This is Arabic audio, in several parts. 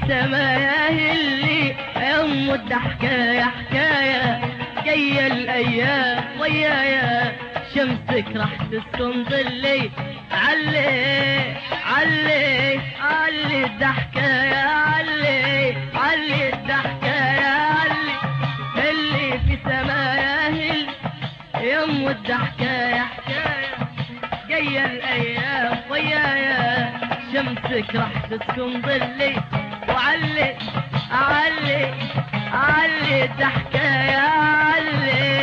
سماياه اللي ام الضحكاية حكاية جاية الايام ويايا شمسك راح تسكن ظلي علي علي علي الضحكاية علي علي الضحكاية علي اللي في سماياه اللي ام الضحكاية حكاية جاية الايام ويايا شمسك راح تسكن ظلي وعلي علي علي الضحكاية علي.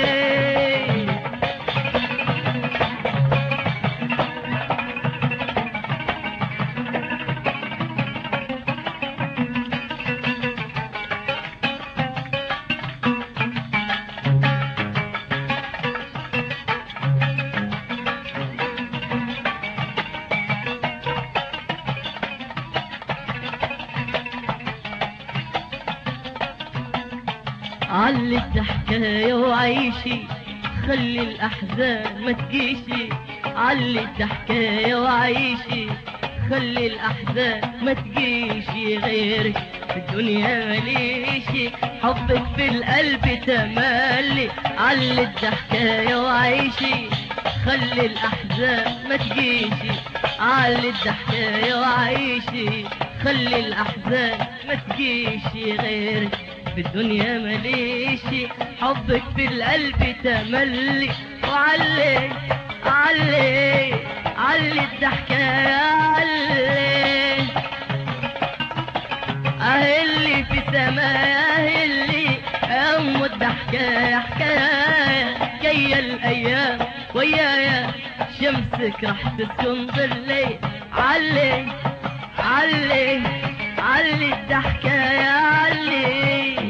علي الضحكاية وعيشي خلي الأحزان ما تجيشي علي الضحكاية وعيشي خلي الأحزان ما تجيشي غيرك في الدنيا مليشي حبك في القلب تملي علي الضحكاية وعيشي خلي الأحزان ما تجيشي علي الضحكاية وعيشي خلي الأحزان ما تجيشي غيرك في الدنيا مليشي حبك في القلب تملي وعلي علي علي الضحكاية علي اللي في سماياه اللي ام الضحكاية حكاية جاية الايام ويايا شمسك راح تسكن ظلي علي علي علي الضحكاية علي.